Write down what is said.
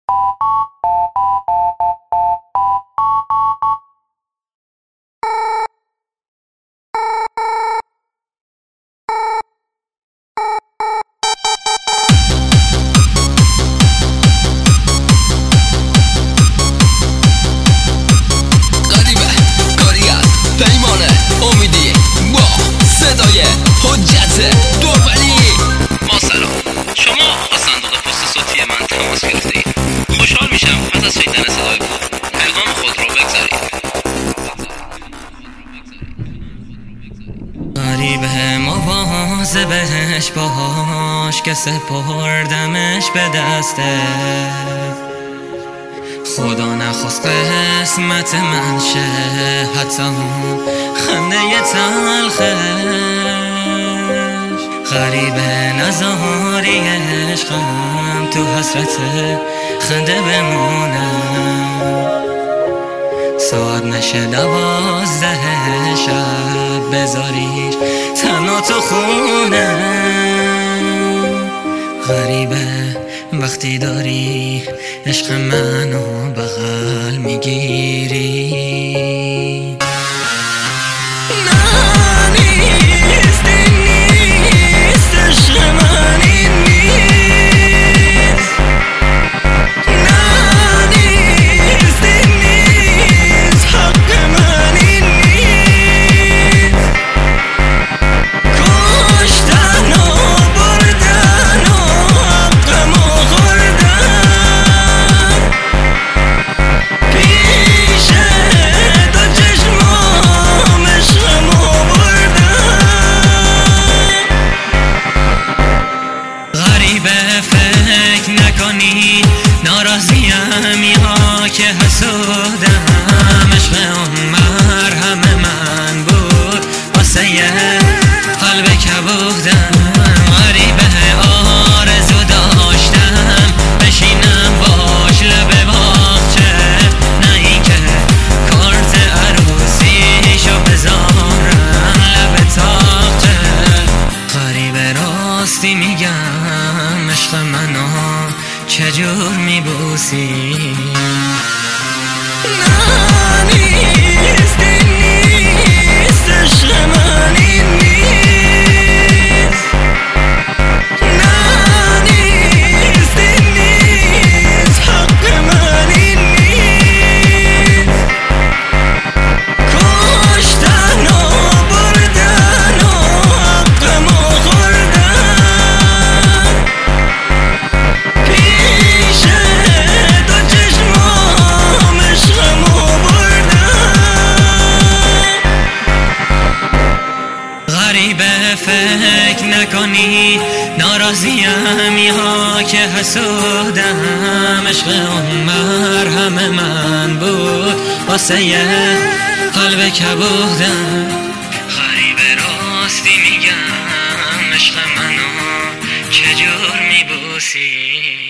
خوشحال میشم پس از شنیدن صدای بود پیغام خود رو بگذارید. غریبه مواظبش باش که سپردمش به دستت، خدا نخواست قسمت من شه حتی خنده تلخش. غریبه نذاری عشقم تو حسرت خنده بمونم، ساعت نشه 12 شب بذاریش تنها تو خونه. غریبه وقتی داری عشق منو بغل میگیری، فکر نکنی ناراضیم یا که حسودم، عشق اون مرهم من بود واسه قلب کبودم. غریبه آرزو داشتم بشینم باش لب باغچه، نه این که کارت عروسیشو بذارم لب تاقچه. غریبه راستی میگم عشق منو چجور میبوسی، نه نیست عشق من این نیست، نه نیست حق من این نیست. کشتن و بردن و حقمو خوردن، پیش دو چشمام عشقمو بردن. غریبه فکر نکنی ناراضیم یا که حسودم، عشق اون مرهم من بود واسه قلب کبودم. غریبه راستی میگم عشق منو چجور میبوسی.